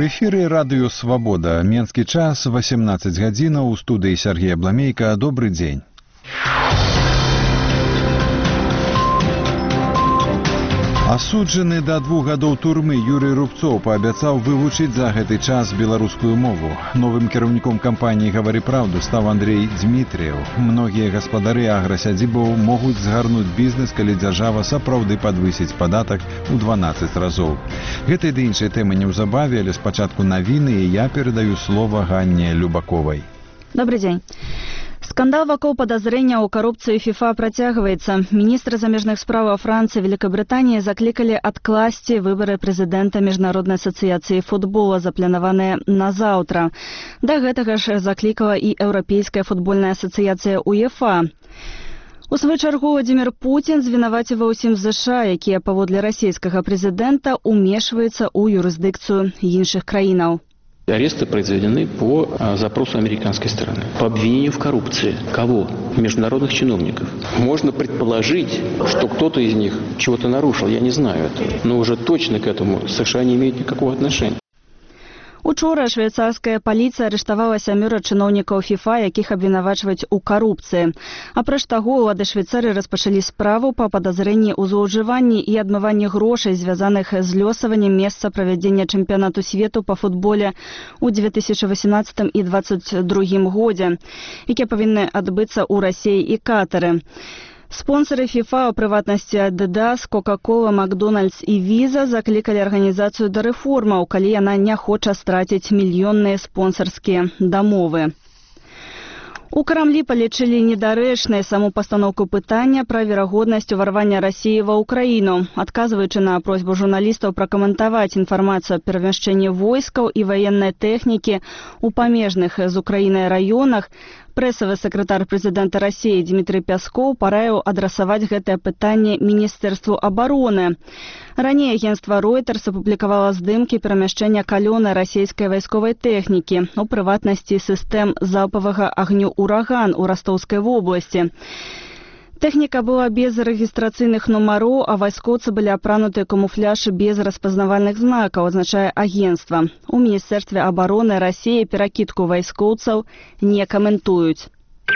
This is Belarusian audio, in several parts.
У эфіры радыё «Свабода». Менскі час, 18 гадзінаў, у студыі Сергей Абламейка. Добрый дзень. Асуджаны да 2 гадоў турмы Юрый Рубцоў паабяцаў вывучыць за гэты час беларускую мову. Новым кіраўніком кампаніі «Гавары праўду» стаў Андрей Дмітрыеў. Многія гаспадары аграсядзібаў могуць згарнуць бізнес, калі дзяржава сапраўды падвысіць падатак у 12 разоў. Гэтай ды іншай тэмы неўзабаве, але спачатку навіны, і я перадаю слова Ганне Любаковай. Добрый день. Скандал вакол падазрэння ў карупцыі ФІФА працягваецца. Міністры замежных справаў Францыі і Великабрытаніі заклікалі адкласці выбары прэзідэнта Міжнароднай асацыяцыі футбола, запланаваныя на заўтра. Да гэтага ж заклікала і Еўрапейская футбольная асацыяцыя УЕФА. У сваю чаргу Владзімір Пуцін звінаваціў ўсім ЗША, якія паводле расійскага прэзідэнта умешваюцца ў юрысдыкцыю іншых краінаў. Аресты произведены по запросу американской стороны. По обвинению в коррупции. Кого? Международных чиновников. Можно предположить, что кто-то из них чего-то нарушил. Я не знаю этого. Но уже точно к этому США не имеют никакого отношения. Учора швейцарская паліцыя арыштавала 7 чыноўнікаў ФІФА, якіх абвінавачваюць у карупцыі. Апроч таго, улады Швейцарыі распачалі справу па падазрэнні ў злоўжыванні і адмыванні грошай, звязаных з лёсаваннем месца правядзення чэмпіянату свету па футболе ў 2018 і 2022 годзе, якія павінны адбыцца ў Расіі і Катары. Спонсоры ФІФА, у прыватнасці Adidas, Coca-Cola, Макдональдс і Visa, заклікалі арганізацыю да рэформаў, калі яна не хоча страціць мільённыя спонсарскія дамовы. У Крамлі палічылі недарэчнай саму пастаноўку пытання пра верагоднасць уварвання Расіі ва Ўкраіну. Адказваючы на просьбу журналістаў пракаментаваць інфармацыю аб перамяшчэнні войскаў і ваеннай тэхнікі ў памежных з Украінай раёнах, прэсавы сакратар прэзідэнта Расіі Дмітрый Пяскоў параіў адрасаваць гэтае пытанне Міністэрству абароны. Раней агенцтва Reuters апублікавала здымкі перамяшчэння калёнай расійскай вайсковай тэхнікі, у прыватнасці сістэм залпавага агню «Ураган» у Ростовскай вобласці. Тэхніка была без рэгістрацыйных нумароў, а вайскоўцы былі апрануты камуфляж без распазнавальных знакаў, азначае агенцтва. У Міністэрстве абароны Расіі перакідку вайскоўцаў не каментуюць.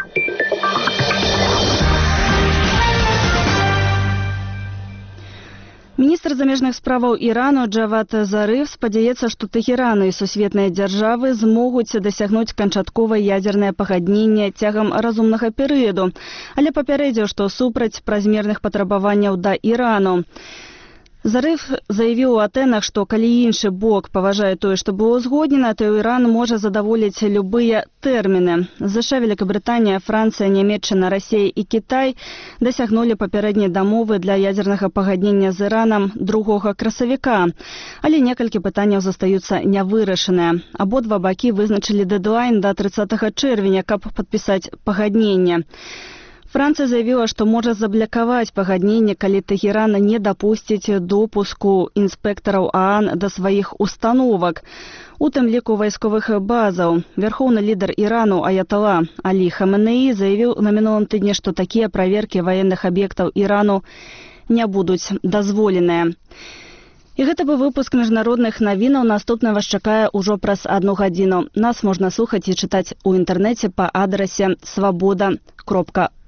Міністр замежных справаў Ірану Джавад Зарыф спадзяецца, што Тэхеран і сусветныя дзяржавы змогуць дасягнуць канчатковае ядзернае пагадненне цягам разумнага перыяду, але папярэдзіў, што супраць празмерных патрабаванняў да Ірану. Зарыф заявіў у Атэнах, што калі іншы бок паважае тое, што было ўзгоднена, то Іран можа задаволіць любыя тэрміны. ЗША, Великабрытанія, Францыя, Нямецчына, Расія і Кітай дасягнулі папярэдняй дамовы для ядзернага пагаднення з Іранам 2 красавіка. Але некалькі пытанняў застаюцца нявырашаныя. Абодва бакі вызначылі дэдлайн да 30 чэрвеня, каб падпісаць пагадненне. Францыя заявіла, што можа заблакаваць пагадненне, калі Тэхеран не дапусціць допуску інспектараў ААН да сваіх установак, у тым ліку вайсковых базаў. Вярхоўны лідар Ірану Аятала Алі Хаменеі заявіў на мінулым тыдні, што такія праверкі ваенных аб'ектаў Ірану не будуць дазволеныя. І гэта быў выпуск міжнародных навінаў. Наступна вас чакае ўжо праз 1 гадзіну. Нас можна слухаць і чытаць у інтэрнэце па адрасе swaboda.org.